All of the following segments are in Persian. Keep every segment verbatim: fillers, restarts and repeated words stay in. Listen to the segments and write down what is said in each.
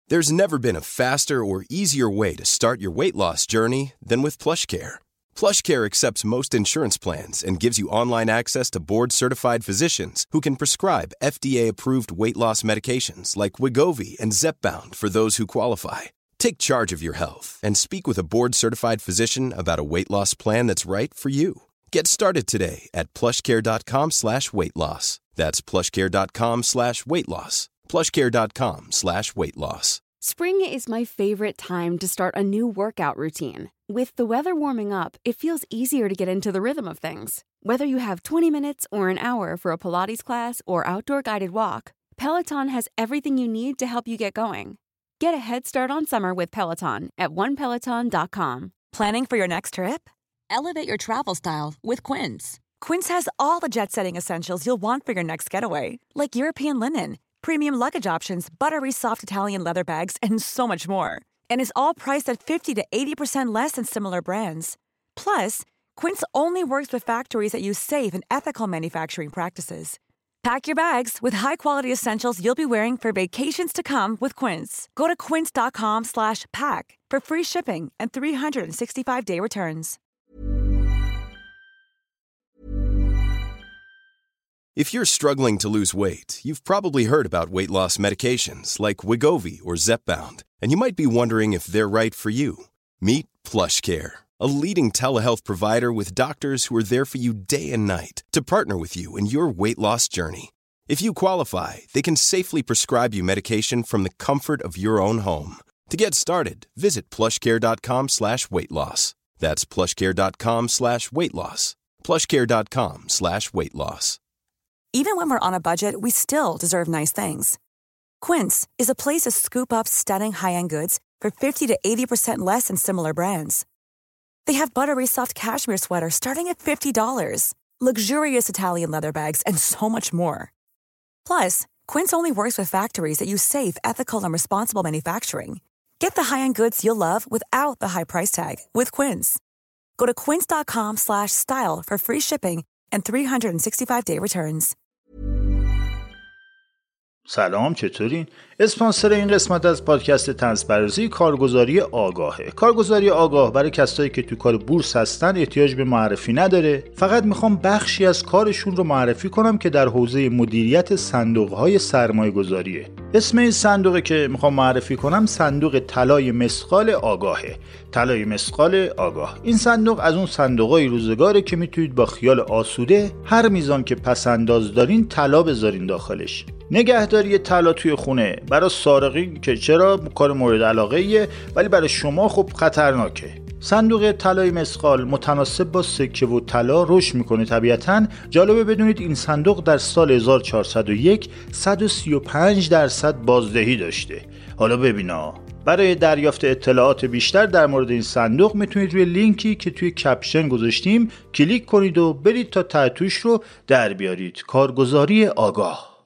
There's never been a faster or easier way to start your weight loss journey than with PlushCare. PlushCare accepts most insurance plans and gives you online access to board-certified physicians who can prescribe F D A-approved weight loss medications like Wegovy and Zepbound for those who qualify. Take charge of your health and speak with a board-certified physician about a weight loss plan that's right for you. Get started today at plushcare.com slash weight loss. That's plushcare.com slash weight loss. plushcare.com slash weight loss. Spring is my favorite time to start a new workout routine. With the weather warming up, it feels easier to get into the rhythm of things. Whether you have twenty minutes or an hour for a Pilates class or outdoor guided walk, Peloton has everything you need to help you get going. Get a head start on summer with Peloton at one peloton dot com. Planning for your next trip? Elevate your travel style with Quince. Quince has all the jet-setting essentials you'll want for your next getaway, like European linen, premium luggage options, buttery soft Italian leather bags, and so much more. And is all priced at fifty to eighty percent less than similar brands. Plus, Quince only works with factories that use safe and ethical manufacturing practices. Pack your bags with high-quality essentials you'll be wearing for vacations to come with Quince. Go to quince.com slash pack for free shipping and three sixty-five day returns. If you're struggling to lose weight, you've probably heard about weight loss medications like Wegovy or Zepbound, and you might be wondering if they're right for you. Meet PlushCare, a leading telehealth provider with doctors who are there for you day and night to partner with you in your weight loss journey. If you qualify, they can safely prescribe you medication from the comfort of your own home. To get started, visit plushcare.com slash weight loss. That's plushcare.com slash weight loss. plushcare.com slash weight loss. Even when we're on a budget, we still deserve nice things. Quince is a place to scoop up stunning high-end goods for fifty to eighty percent less than similar brands. They have buttery soft cashmere sweaters starting at fifty dollars, luxurious Italian leather bags, and so much more. Plus, Quince only works with factories that use safe, ethical, and responsible manufacturing. Get the high-end goods you'll love without the high price tag with Quince. Go to quince.com slash style for free shipping and three sixty-five day returns. سلام، چطورین؟ اسپانسر این قسمت از پادکست طنز پردازی کارگزاری آگاهه. کارگزاری آگاه برای کسایی که تو کار بورس هستن احتیاج به معرفی نداره. فقط میخوام بخشی از کارشون رو معرفی کنم که در حوزه مدیریت صندوق‌های سرمایه‌گذاریه. اسم این صندوقی که میخوام معرفی کنم صندوق طلای مثقال آگاهه. طلای مثقال آگاه. این صندوق از اون صندوقای روزگاره که میتونید با خیال آسوده هر میزان که پسنداز دارین طلا بذارین داخلش. نگهداری طلا توی خونه برای سارقین که چرا کار مورد علاقه‌ایه، ولی برای شما خب خطرناکه. صندوق طلای مثقال متناسب با سکه و طلا رشد میکنه طبیعتاً. جالبه بدونید این صندوق در سال هزار و چهارصد و یک صد و سی و پنج درصد بازدهی داشته. حالا ببینا، برای دریافت اطلاعات بیشتر در مورد این صندوق میتونید روی لینکی که توی کپشن گذاشتیم کلیک کنید و برید تا تحتوش رو در بیارید. کارگزاری آگاه.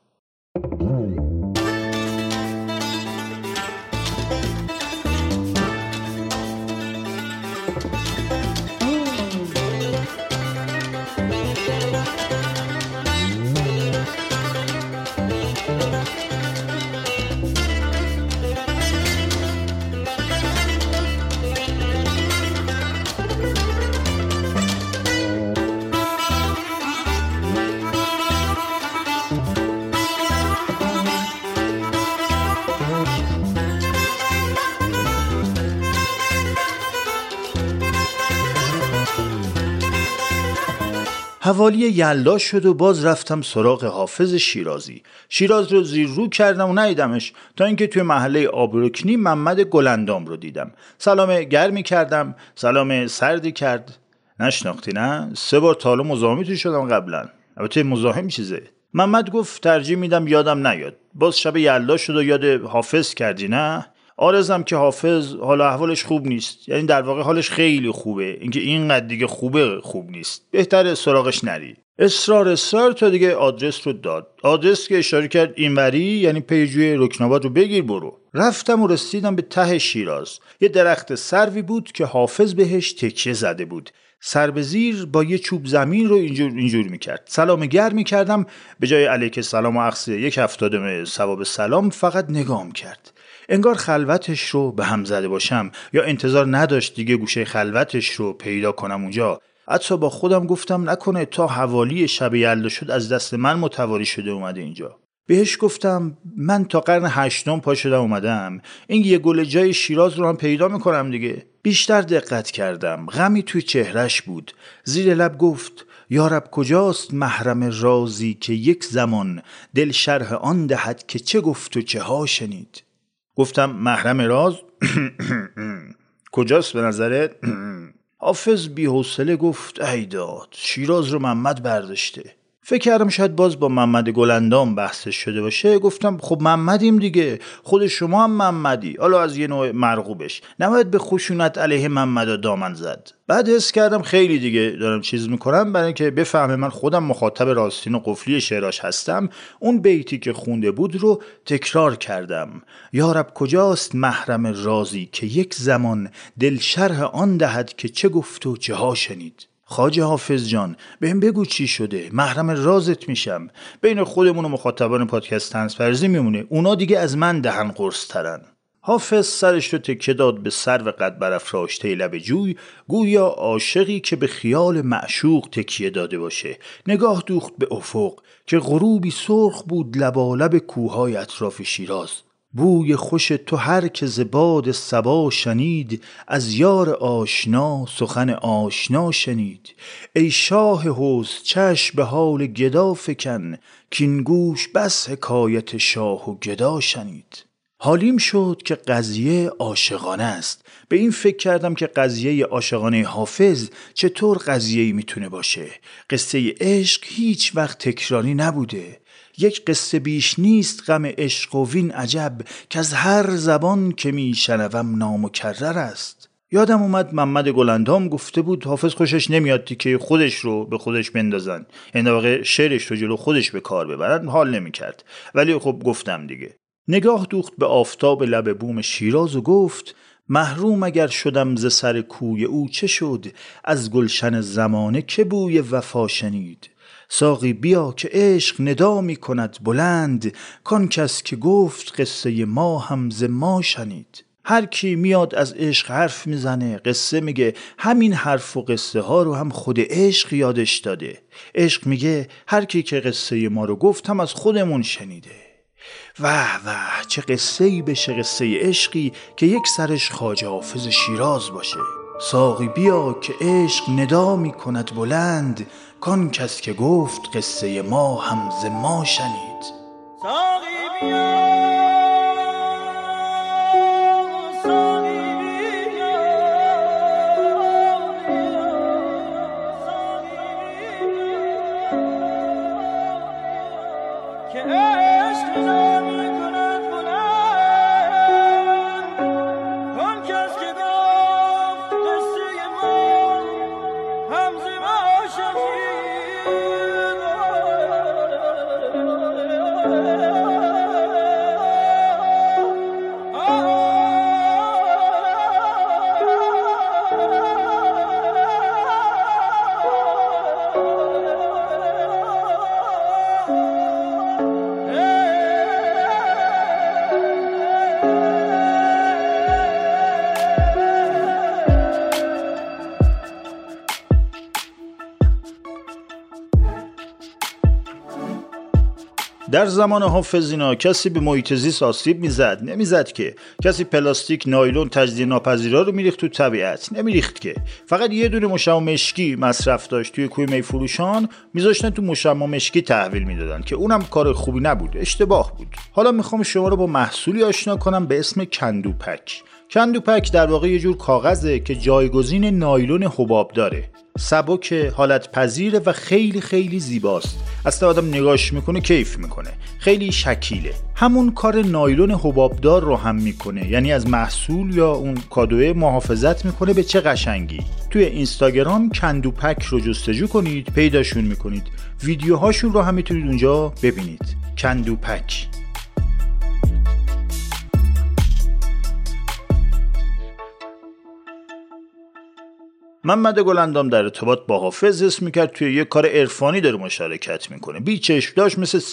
حوالی یلدا شد و باز رفتم سراغ حافظ شیرازی. شیراز رو زیر رو کردم و ندیدمش تا اینکه توی محله آبروکنی محمد گلندام رو دیدم. سلام گرمی کردم، سلام سردی کرد. نشناختی نه؟ سه بار تا حالا مزاحمی تو شدم قبلا. البته مزاحم چیزه. محمد گفت ترجیح میدم یادم نیاد. باز شب یلدا شد و یاد حافظ کردی نه؟ آرزم که حافظ حالا احوالش خوب نیست، یعنی در واقع حالش خیلی خوبه، اینکه اینقدر دیگه خوبه خوب نیست، بهتره سراغش نری. اصرار اصرار تا دیگه آدرس رو داد. آدرس که اشاره کرد اینوری، یعنی پیجوی رکناباد رو بگیر برو. رفتم و رسیدم به ته شیراز. یه درخت سروی بود که حافظ بهش تکیه زده بود. سر به زیر با یه چوب زمین رو اینجور اینجور میکرد. سلام گرم میکردم، به جای علیک سلام و اخص یک هفتادم ثواب سلام فقط نگاه میکرد. انگار خلوتش رو به هم زده باشم یا انتظار نداشت دیگه گوشه خلوتش رو پیدا کنم اونجا. حتی با خودم گفتم نکنه تا حوالی شب یلدا شد از دست من متواری شده اومده اینجا. بهش گفتم من تا قرن هشتم پا شدم اومدم، این یه گل جای شیراز رو هم پیدا میکنم دیگه. بیشتر دقت کردم، غمی توی چهرش بود. زیر لب گفت یارب کجاست محرم رازی که یک زمان دل شرح آن دهد که چه گفت و چه ها شنید. گفتم محرم راز کجاست به نظرت؟ حافظ بی حوصله گفت ای داد، شیراز رو محمد برداشته. فکر کردم شاید باز با محمد گلندام بحثش شده باشه. گفتم خب محمدیم دیگه، خود شما هم محمدی، حالا از یه نوع مرغوبش، نباید به خشونت علیه محمد دامن زد. بعد حس کردم خیلی دیگه دارم چیز میکنم، برای اینکه بفهمه من خودم مخاطب راستین و قفلی شعراش هستم. اون بیتی که خونده بود رو تکرار کردم. یارب کجاست محرم رازی که یک زمان دل شرح آن دهد که چه گفت و چه ها شنید. خواجه حافظ جان بهم بگو چی شده، محرم رازت میشم. بین خودمون و مخاطبان پادکست طنز پردازی میمونه، اونا دیگه از من دهن قرص ترن. حافظ سرش رو تکیه داد به سرو قد برافراشته لب جوی، گویا عاشقی که به خیال معشوق تکیه داده باشه. نگاه دوخت به افق که غروبی سرخ بود لبالب کوههای اطراف شیراز. بوی خوش تو هر که ز باد صبا شنید، از یار آشنا سخن آشنا شنید. ای شاه حسن چشم به حال گدا فکن، کین گوش بس حکایت شاه و گدا شنید. حالیم شد که قضیه عاشقانه است. به این فکر کردم که قضیه عاشقانه حافظ چطور قضیه‌ای میتونه باشه. قصه عشق هیچ وقت تکراری نبوده. یک قصه بیش نیست غم عشق و وین عجب، که از هر زبان که میشنوم نامکرر است. یادم اومد محمد گلندام گفته بود حافظ خوشش نمیاد که خودش رو به خودش بندازن، یعنی واقع شعرش رو جلو خودش به کار ببرن. حال نمیکرد، ولی خب گفتم دیگه. نگاه دوخت به آفتاب لب بوم شیراز و گفت محروم اگر شدم ز سر کوی او چه شد، از گلشن زمانه که بوی وفا شنید. ساقی بیا که عشق ندا می کند بلند، کان کس که گفت قصه ما هم ز ما شنید. هر کی میاد از عشق حرف میزنه، قصه میگه، همین حرف و قصه ها رو هم خود عشق یادش داده. عشق میگه هر کی که قصه ما رو گفت هم از خودمون شنیده. واه واه چه قصه ای بشه، قصه عشقی که یک سرش خواجه حافظ شیراز باشه. ساقی بیا که عشق ندا می کند بلند، کان کس که گفت قصه ما هم ز ما شنید. ساقی بیا در زمان حافظ اینا کسی به محیط زیست آسیب میزد؟ نمیزد که. کسی پلاستیک، نایلون، تجزیه ناپذیرا رو میریخت تو طبیعت؟ نمیریخت که. فقط یه دونه مشمع مشکی مصرف داشت توی کوی میفروشان، میذاشتن تو مشمع مشکی تحویل میدادن که اونم کار خوبی نبود، اشتباه بود. حالا میخوام شما رو با محصولی آشنا کنم به اسم کندوپک. کندوپک در واقع یه جور کاغذه که جایگزین نایلون حباب داره. سبک، حالت پذیره و خیلی خیلی زیباست. اصلا آدم نگاش میکنه کیف میکنه. خیلی شکیله. همون کار نایلون حبابدار رو هم میکنه، یعنی از محصول یا اون کادوی محافظت میکنه. به چه قشنگی. توی اینستاگرام کندوپک رو جستجو کنید، پیداشون میکنید. ویدیوهاشون رو هم میتونید اونجا ببینید. کندوپک. محمد گلندام در ارتباط با حافظ حس میکرد توی یه کار عرفانی داره مشارکت میکنه. بی چشم داشت، مثل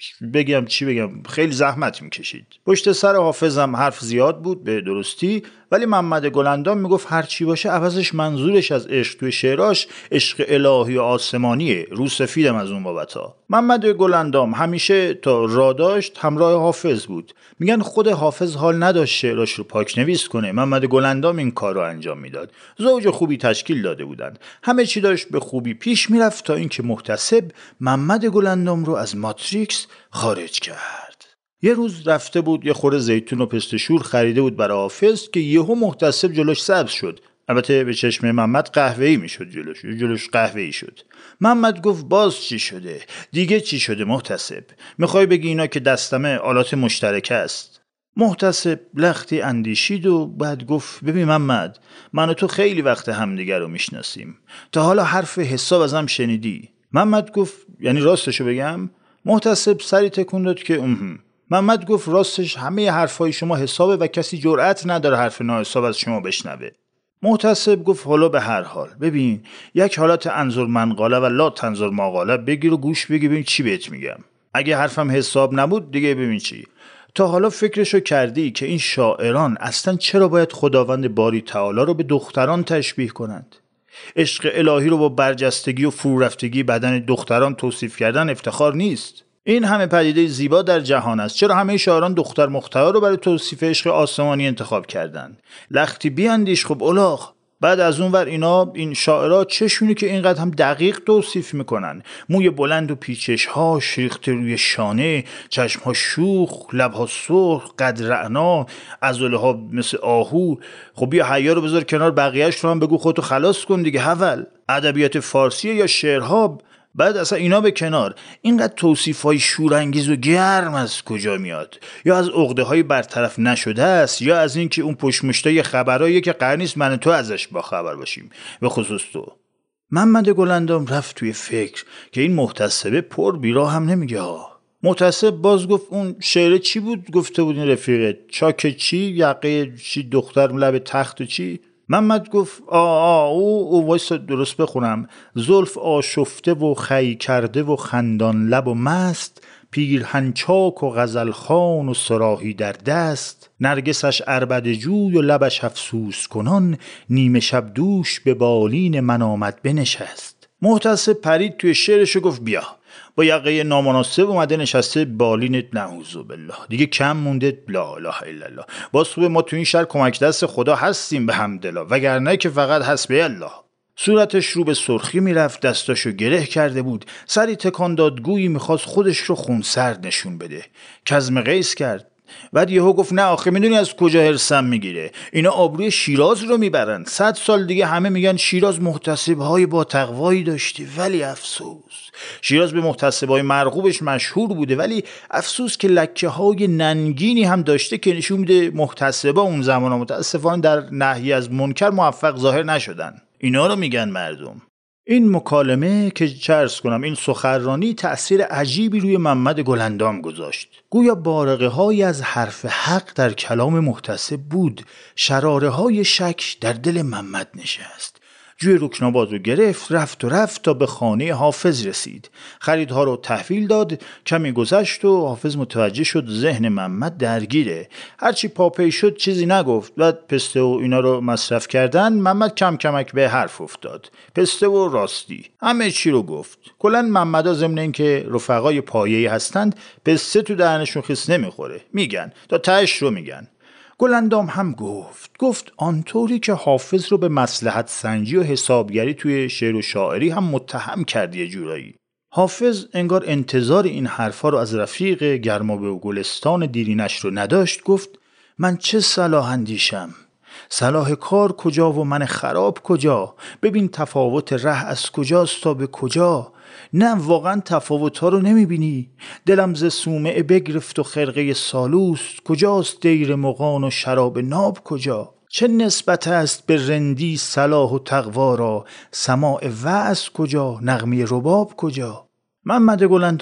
بگم چی بگم، خیلی زحمت میکشید. پشت سر حافظم حرف زیاد بود به درستی، ولی محمد گلندام میگفت هر چی باشه عوضش منظورش از عشق توی شعراش عشق الهی و آسمانیه، رو سفیدم از اون بابتا. محمد گلندام همیشه تا را داشت همراه حافظ بود. میگن خود حافظ حال نداشت شعراش رو پاک نویس کنه، محمد گلندام این کار رو انجام میداد. زوج خوبی تشکیل داده بودند، همه چی داشت به خوبی پیش میرفت تا اینکه محتسب محمد گلندام رو از ماتریکس خارج کرد. یه روز رفته بود یه خوره زیتون و پست شور خریده بود برای حافظ که یهو محتسب جلوش سبز شد. البته به چشم محمد قهوه‌ای میشد، جلوش جلوش قهوه‌ای شد. محمد گفت باز چی شده؟ دیگه چی شده محتسب؟ میخوای بگی اینا که دستمه آلات مشترک است؟ محتسب لختی اندیشید و بعد گفت ببین محمد، من و تو خیلی وقت همدیگر رو میشناسیم، تا حالا حرف حساب ازم شنیدی؟ محمد گفت یعنی راستشو بگم؟ محتسب سری تکون داد که اهم. محمد گفت راستش همه حرفای شما حسابه و کسی جرأت نداره حرف ناحساب از شما بشنوه. محتسب گفت حالا به هر حال ببین، یک حالت انظر منقاله و لا تنظر ماقاله بگیر و گوش بگی ببین چی بهت میگم. اگه حرفم حساب نبود دیگه ببین چی. تا حالا فکرشو کردی که این شاعران اصلا چرا باید خداوند باری تعالی رو به دختران تشبیه کنند؟ عشق الهی رو با برجستگی و فرورفتگی بدن دختران توصیف کردن افتخار نیست. این همه پدیده زیبا در جهان است، چرا همه شاعران دختر مختار رو برای توصیف عشق آسمانی انتخاب کردن؟ لختی بیاندیش خب الاغ. بعد از اون ور اینا این شاعرها چشونی که اینقدر هم دقیق توصیف میکنن، موی بلند و پیچش ها شریخته روی شانه، چشم ها شوخ، لب ها سرخ، قد رعنا، عضله ها مثل آهو. خب بیا حیا رو بذار کنار، بقیهش رو هم بگو خودتو خلاص کن دیگه. حول ادبیات فارسی یا شعرها. بعد اصلا اینا به کنار، اینقدر توصیفای شورانگیز و گرم از کجا میاد؟ یا از عقده های برطرف نشده است، یا از این که اون پشمشتای خبرایی که قرار نیست من تو ازش با خبر باشیم، به خصوص تو. محمد گلندام رفت توی فکر که این محتسبه پر بیرا هم نمیگه ها. محتسب باز گفت اون شعر چی بود گفته بود این رفیقت؟ چاک چی؟ یقه چی؟ دختر لب تخت و چی؟ محمد گفت آ آ او او وایسا درست بخونم. زلف آشفته و خی کرده و خندان لب و مست، پیرهن چاک و غزلخوان و صراحی در دست، نرگسش عربده جوی و لبش افسوس کنان، نیمه شب دوش به بالین من آمد بنشست. محتسب پرید توی شعرش و گفت بیا، با یقه نامناسب اومده نشسته بالینت، نعوذ بالله، دیگه کم مونده، لا اله الا الله. باز خوبه ما تو این شهر کمک دست خدا هستیم به حمدالله، وگرنه که فقط حسبی الله. صورتش رو به سرخی میرفت، دستاشو گره کرده بود، سری تکان داد گویی میخواست خودش رو خونسرد نشون بده. کظم قیس کرد. بعد یهو گفت نه آخه میدونی از کجا هرسم میگیره؟ اینا آبروی شیراز رو میبرن. صد سال دیگه همه میگن شیراز محتسبهای با تقوایی داشته، ولی افسوس شیراز به محتسبهای مرغوبش مشهور بوده، ولی افسوس که لکه های ننگینی هم داشته که نشون میده محتسبا اون زمان متاسفانه در نهی از منکر موفق ظاهر نشدن. اینا رو میگن مردم. این مکالمه که چرس کنم، این سخنرانی تأثیر عجیبی روی محمد گلندام گذاشت. گویا بارقه های از حرف حق در کلام محتسب بود، شراره های شک در دل محمد نشست. جوی رکناباد رو گرفت، رفت و رفت تا به خانه حافظ رسید. خریدها رو تحویل داد. کمی گذشت و حافظ متوجه شد ذهن محمد درگیره. هرچی پاپی شد چیزی نگفت. بعد پسته و اینا رو مصرف کردن، محمد کم کمک به حرف افتاد. پسته و راستی همه چی رو گفت. کلاً محمدا ضمن این که رفقای پایه‌ای هستند، پسته تو دهنشون خیس نمیخوره، میگن تا تهش رو میگن. گلندام هم گفت گفت آنطوری که حافظ رو به مصلحت سنجی و حسابگری توی شعر و شاعری هم متهم کرد یه جورایی. حافظ انگار انتظار این حرفا رو از رفیق گرمابه و گلستان دیرینش رو نداشت. گفت من چه صلاح اندیشم، صلاح کار کجا و من خراب کجا؟ ببین تفاوت ره از کجاست تا به کجا؟ نه واقعا تفاوت ها رو نمیبینی؟ دلم ز صومعه بگرفت و خرقه سالوست، کجاست دیر مغان و شراب ناب کجا؟ چه نسبت است به رندی صلاح و تقوا را، سماع وعظ کجا نغمه رباب کجا؟ محمد گلندام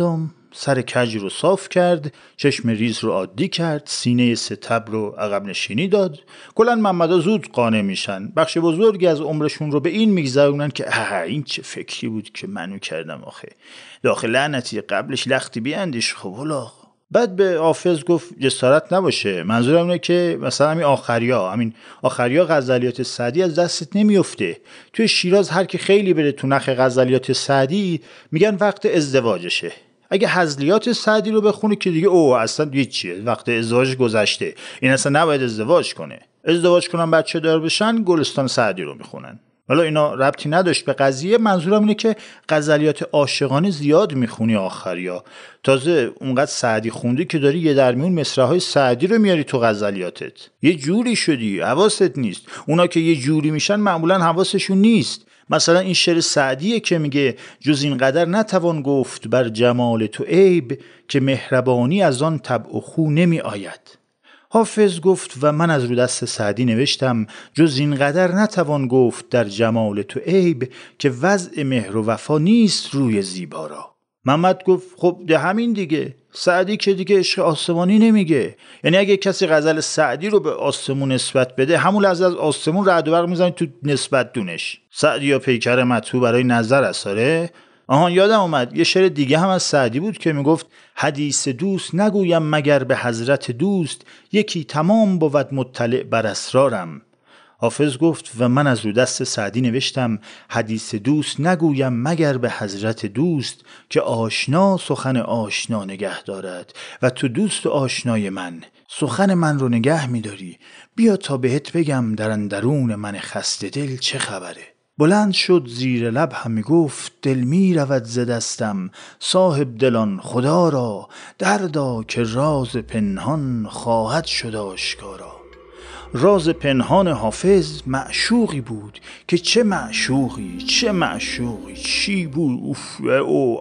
سر کج رو صاف کرد، چشم ریز رو عادی کرد، سینه ستبر رو عقب نشینی داد. کلاً محمدا زود قانع میشن. بخش بزرگی از عمرشون رو به این میگذرونن که اه این چه فکری بود که منو کردم آخه. داخل لعنتی قبلش لختی بیاندیش. خب والا بعد به حافظ گفت جسارت نباشه، منظورم اینه که مثلا همین آخریا همین آخریا غزلیات سعدی از دستت نمیفته. توی شیراز هر کی خیلی بره تو نخ غزلیات سعدی میگن وقت ازدواجشه. اگه هزلیات سعدی رو بخونه که دیگه او اصلا دیگه چیه، وقت ازدواج گذشته، این اصلا نباید ازدواج کنه. ازدواج کنن بچه دار بشن گلستان سعدی رو میخونن. حالا اینا ربطی نداشت به قضیه، منظورم اینه که غزلیات عاشقانه زیاد میخونی آخریا. تازه اونقدر سعدی خوندی که داری یه درمیون مصرع‌های سعدی رو میاری تو غزلیاتت. یه جوری شدی حواست نیست. اونا که یه جوری میشن معمولا حواسشون نیست. مثلا این شعر سعدیه که میگه جز این قدر نتوان گفت بر جمال تو عیب، که مهربانی از آن طبع و خو نمی آید. حافظ گفت و من از رو دست سعدی نوشتم جز این قدر نتوان گفت در جمال تو عیب، که وضع مهر و وفا نیست روی زیبا را. محمد گفت خب ده همین دیگه، سعدی که دیگه عشق آسمانی نمیگه. یعنی اگه کسی غزل سعدی رو به آسمون نسبت بده همون لحظه از آسمون رعد و برق میزنی تو نسبت دونش. سعدی یا پیکر مطبوع برای نظر اثاره. آهان یادم اومد یه شعر دیگه هم از سعدی بود که میگفت حدیث دوست نگویم مگر به حضرت دوست، یکی تمام بود مطلع بر اسرارم. حافظ گفت و من از رو دست سعدی نوشتم حدیث دوست نگویم مگر به حضرت دوست، که آشنا سخن آشنا نگه دارد و تو دوست و آشنای من سخن من رو نگه میداری. بیا تا بهت بگم در اندرون من خسته دل چه خبره. بلند شد زیر لب همی گفت دل می رود ز دستم، صاحب دلان خدا را دردا که راز پنهان خواهد شد آشکارا. راز پنهان حافظ معشوقی بود که چه معشوقی چه معشوقی چی بود. اوف او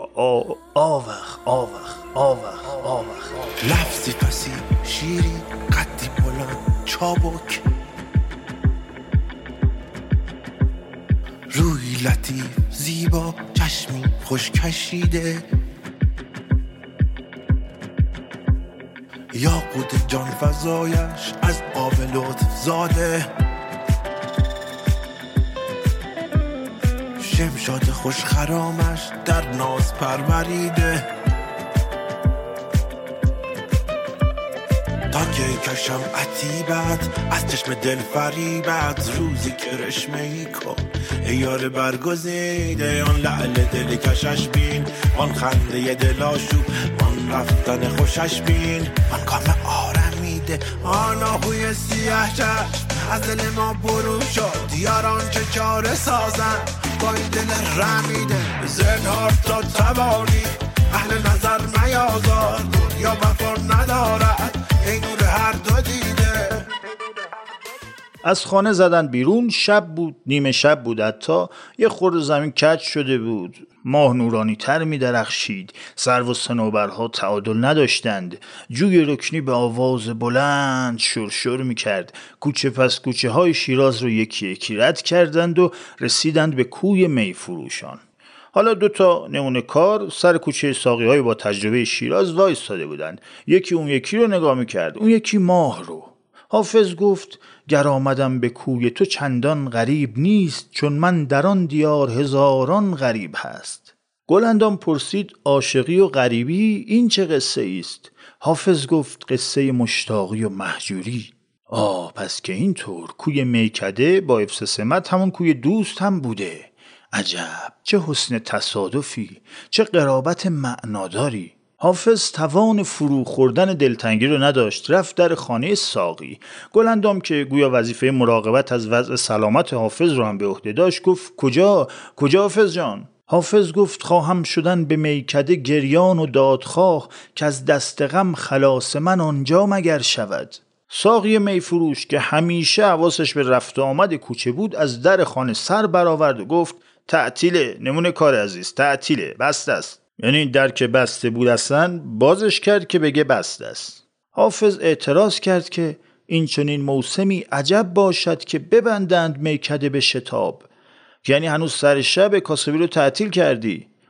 آوخ آوخ آوخ آوخ لفظی پسی شیری قدی بلند چابک، روی لطیف زیبا چشمی خوش کشیده، یاقوت جان فزایش از آب لطف زاده، شمشاد خوش خرامش در ناز پروریده. تا که کشم عتیبت از چشم دل فریبت، روزی که رشمه ای کن ای یار برگزیده. آن لعل دل کشش بین، آن خنده دل آشوب، آن رفتن خوشش بین، آن کام آرمیده، آن آهوی سیاه چشم از دل ما برو شد. یاران چه چاره سازن با این دل رمیده. زنهار تا توانی اهل نظر میازار، دنیا وفا ندارد ای نور هر دو دیده. از خانه زدن بیرون. شب بود، نیمه شب بود، حتی یه خورده زمین کج شده بود. ماه نورانی تر می درخشید. سرو و صنوبرها تعادل نداشتند. جوی رکنی به آواز بلند شرشر می کرد. کوچه پس کوچه های شیراز رو یکی یکی رد کردند و رسیدند به کوی می فروشان. حالا دو تا نمونه کار سر کوچه ساقی های با تجربه شیراز وایستاده بودند. یکی اون یکی رو نگاه می کرد، اون یکی ماه رو. حافظ گفت گر آمدم به کوی تو چندان غریب نیست، چون من در آن دیار هزاران غریب هست. گلندام پرسید عاشقی و غریبی این چه قصه است؟ حافظ گفت قصه مشتاقی و مهجوری. آه پس که اینطور کوی میکده با افس سمت همون کوی دوست هم بوده. عجب چه حسن تصادفی، چه قرابت معناداری. حافظ توان فرو خوردن دلتنگی رو نداشت، رفت در خانه ساقی. گلندام که گویا وظیفه مراقبت از وضع سلامت حافظ رو هم به عهده داشت گفت کجا کجا حافظ جان؟ حافظ گفت خواهم شدن به میکده گریان و دادخواه، که از دست غم خلاص من آنجا مگر شود. ساقی میفروش که همیشه حواسش به رفت و آمد کوچه بود از در خانه سر برآورد و گفت تعطیله نمونه کار عزیز، تعطیله، بسته است. یعنی در که بسته بود اصلا بازش کرد که بگه بسته است. حافظ اعتراض کرد که این چنین موسمی عجب باشد که ببندند میکده به شتاب. یعنی هنوز سر شب کاسبی رو تعطیل کردی؟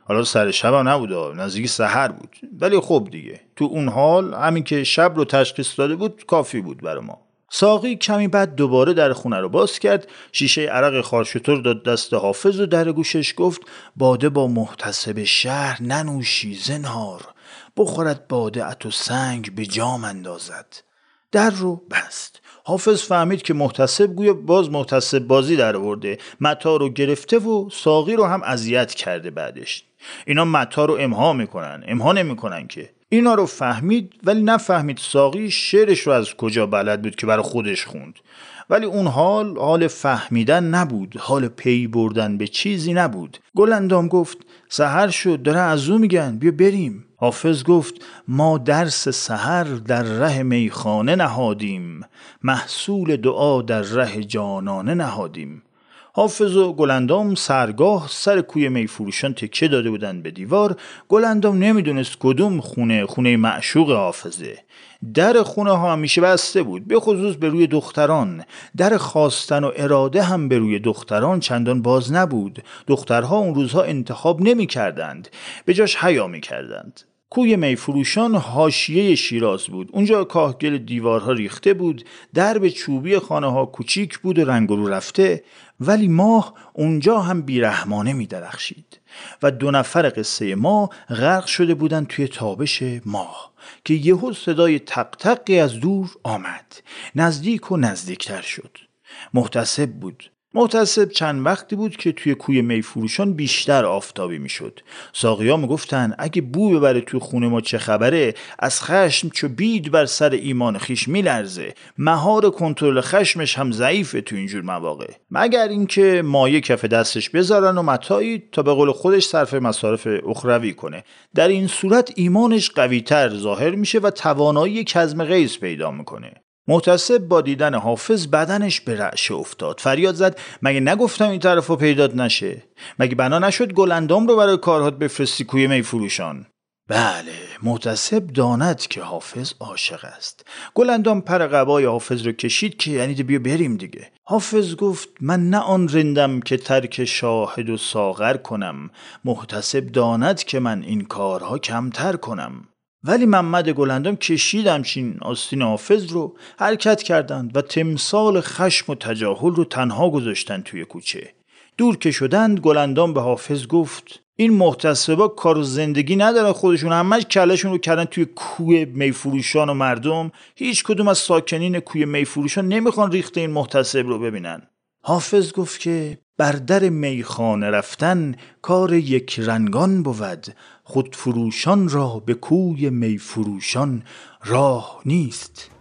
حالا سر شب هم نبود، نزدیک سحر بود، ولی خب دیگه تو اون حال همین که شب رو تشخیص داده بود کافی بود برای ما. ساقی کمی بعد دوباره در خونه رو باز کرد، شیشه عرق خارشتر داد دست حافظ و در گوشش گفت باده با محتسب شهر ننوشی زنهار، بخورد باده ات و سنگ به جام اندازد. در رو بست. حافظ فهمید که محتسب گویا باز محتسب بازی در آورده، متا رو گرفته و ساقی رو هم اذیت کرده. بعدش اینا متا رو امها میکنن، امها نمیکنن که. اینا رو فهمید ولی نفهمید ساقی شعرش رو از کجا بلد بود که برای خودش خوند. ولی اون حال حال فهمیدن نبود، حال پی بردن به چیزی نبود. گلندام گفت سحر شد، داره از او میگن، بیا بریم. حافظ گفت ما درس سحر در ره میخانه نهادیم، محصول دعا در ره جانانه نهادیم. حافظ و گلندام سرگاه سر کوی میفروشان تکیه داده بودن به دیوار. گلندام نمیدونست کدوم خونه خونه معشوق حافظه. در خونه ها همیشه بسته بود، به خصوص به روی دختران. در خواستن و اراده هم به روی دختران چندان باز نبود. دخترها اون روزها انتخاب نمی کردند، به جاش حیا می کردند. کوی میفروشان حاشیه شیراز بود. اونجا کاهگل دیوارها ریخته بود، درب چوبی خانه ها کوچیک بود و رنگ رو رفته، ولی ماه اونجا هم بیرحمانه می درخشید و دو نفر قصه ما غرق شده بودن توی تابش ماه که یهو صدای تق تقی از دور آمد، نزدیک و نزدیکتر شد. محتسب بود. محتسب چند وقتی بود که توی کوی میفروشان بیشتر آفتابی میشد. ساقیا میگفتن اگه بو ببره توی خونه ما چه خبره، از خشم چو بید بر سر ایمان خیش میلرزه. مهار کنترل خشمش هم ضعیفه تو اینجور مواقع، مگر اینکه مایه کف دستش بذارن و متاعی تا به قول خودش صرف مصارف اخروی کنه. در این صورت ایمانش قوی‌تر ظاهر میشه و توانایی کظم غیظ پیدا میکنه. محتسب با دیدن حافظ بدنش به رعشه افتاد، فریاد زد مگه نگفتم این طرفو پیدات نشه؟ مگه بنا نشد گلندام رو برای کارهات بفرستی کوی میفروشان؟ بله، محتسب داند که حافظ عاشق است. گلندام پر قبای حافظ رو کشید که یعنی بیا بریم دیگه. حافظ گفت من نه آن رندم که ترک شاهد و ساغر کنم، محتسب داند که من این کارها کمتر کنم. ولی محمد گلندام کشید همچین آستین حافظ رو، حرکت کردند و تمثال خشم و تجاهل رو تنها گذاشتن توی کوچه. دور که شدند گلندام به حافظ گفت این محتسبا کار و زندگی ندارن، خودشون همش کلشون رو کردن توی کوی میفروشان و مردم هیچ کدوم از ساکنین کوی میفروشان نمیخوان ریخته این محتسب رو ببینن. حافظ گفت که بر در میخانه رفتن کار یک رنگان بود، خود فروشان را به کوی میفروشان راه نیست.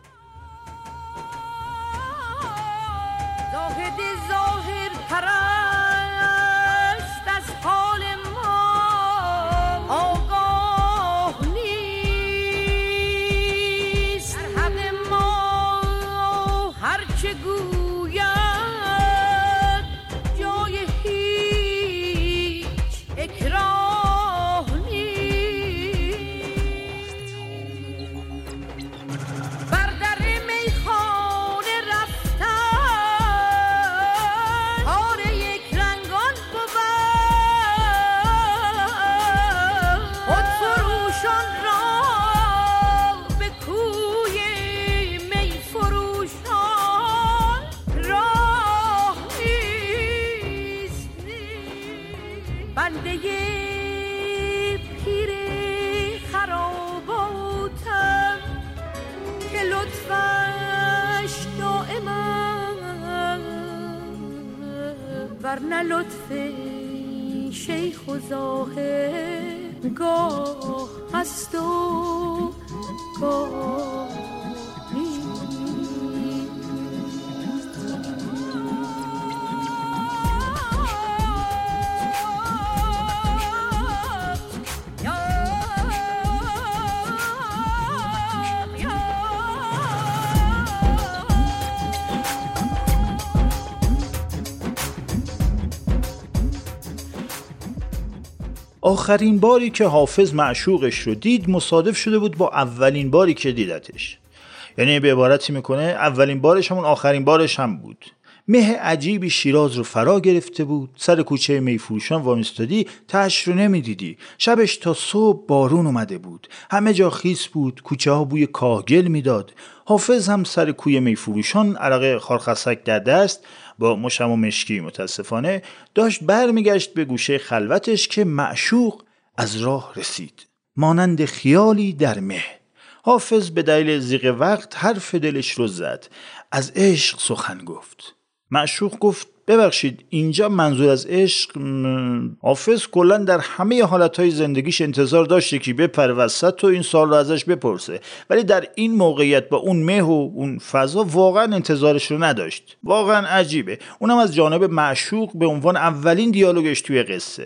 ورنه لطف شیخ و زاهد گاه هست و گاه آخرین باری که حافظ معشوقش رو دید مصادف شده بود با اولین باری که دیدتش. یعنی به عبارتی میکنه اولین بارش همون آخرین بارش هم بود. مه عجیبی شیراز رو فرا گرفته بود. سر کوچه میفروشان وامیستادی، تهش رو نمیدیدی. شبش تا صبح بارون اومده بود، همه جا خیس بود، کوچه ها بوی کاهگل میداد. حافظ هم سر کوی میفروشان عرق خارخسک در دست با مشم و مشکی متاسفانه داشت برمیگشت به گوشه خلوتش که معشوق از راه رسید، مانند خیالی در مه. حافظ به دلیل ضیق وقت حرف دلش رو زد، از عشق سخن گفت. معشوق گفت ببخشید اینجا منظور از عشق م... حافظ کلا در همه حالتهای زندگیش انتظار داشته که بپره وسط و این سال رو ازش بپرسه، ولی در این موقعیت با اون مه و اون فضا واقعا انتظارش رو نداشت. واقعا عجیبه، اونم از جانب معشوق به عنوان اولین دیالوگش توی قصه.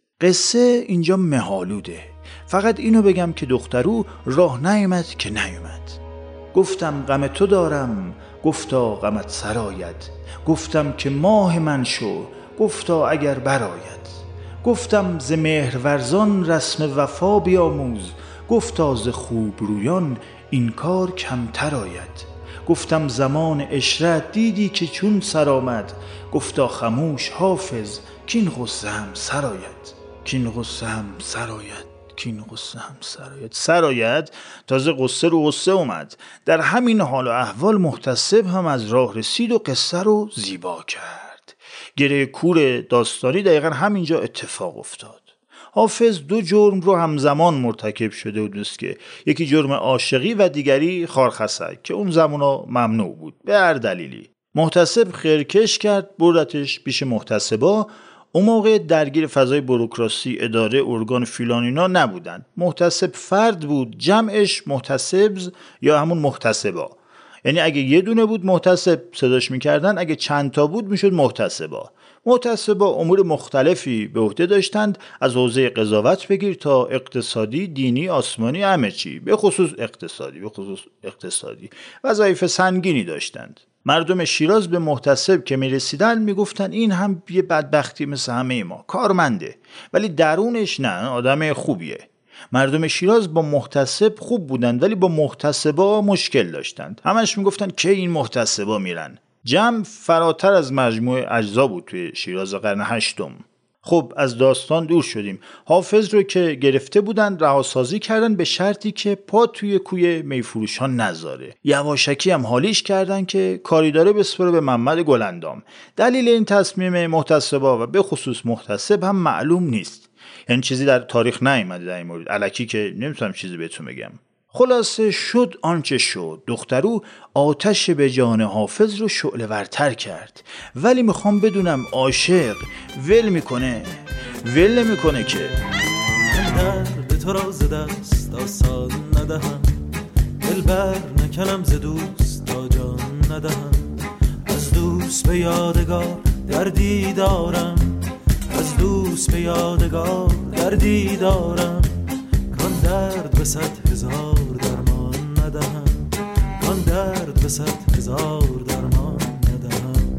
قصه اینجا مه‌آلوده. فقط اینو بگم که دخترو راه نیامد که نیامد. گفتم غم تو دارم، گفتا غمت سرآید. گفتم که ماه من شو، گفتا اگر برآید. گفتم ز مهرورزان رسم وفا بیاموز. گفتا ز خوب رویان این کار کمتر آید. گفتم زمان عشرت دیدی که چون سر آمد. گفتا خموش حافظ کین غصه هم سرآید. کین غصه هم سرآید. کین غصه هم سرآید. سرآید تازه قصه رو قصه اومد. در همین حال و احوال محتسب هم از راه رسید و قصه رو زیبا کرد. گره کور داستانی دقیقا همینجا اتفاق افتاد. حافظ دو جرم رو همزمان مرتکب شده بود که یکی جرم عاشقی و دیگری خارخسک که اون زمانا ممنوع بود به هر دلیلی. محتسب خرکش کرد، بردتش پیش محتسبا. اون موقع درگیر فضای بوروکراسی، اداره، ارگان فیلانینا نبودن. محتسب فرد بود، جمعش محتسبز یا همون محتسبا. یعنی اگه یه دونه بود محتسب صداش میکردن، اگه چند تا بود میشد محتسبا. محتسبا امور مختلفی به عهده داشتند، از حوزه قضاوت بگیر تا اقتصادی، دینی، آسمانی، همه چی، به خصوص اقتصادی به خصوص اقتصادی وظایف سنگینی داشتند. مردم شیراز به محتسب که می رسیدن می گفتن این هم یه بدبختی مثل همه ما، کارمنده، ولی درونش نه، آدم خوبیه. مردم شیراز با محتسب خوب بودند ولی با محتسبا مشکل داشتند. همش می گفتن که این محتسبا میرن. جمع فراتر از مجموع اجزا بود توی شیراز قرن هشتم. خب از داستان دور شدیم. حافظ رو که گرفته بودن رهاسازی کردن به شرطی که پا توی کوی میفروشان نذاره. یواشکی هم حالیش کردن که کاری داره بسپره به محمد گلندام. دلیل این تصمیم محتسبا و به خصوص محتسب هم معلوم نیست. یعنی چیزی در تاریخ نیامده در این مورد. الکی که نمیتونم چیزی بهتون بگم. خلاصه شد آنچه شد. دخترو آتش به جان حافظ رو شعله ورتر کرد. ولی میخوام بدونم عاشق ول میکنه ول نمیکنه که درد تو را ز دست آسان ندهم، دل بر نکنم ز دوست تا جان ندهم. از دوست به یادگار دردی دارم، از دوست به یادگار دردی دارم. کان درد به صد هزار درمان ندهم، کان درد به صد هزار درمان ندهم.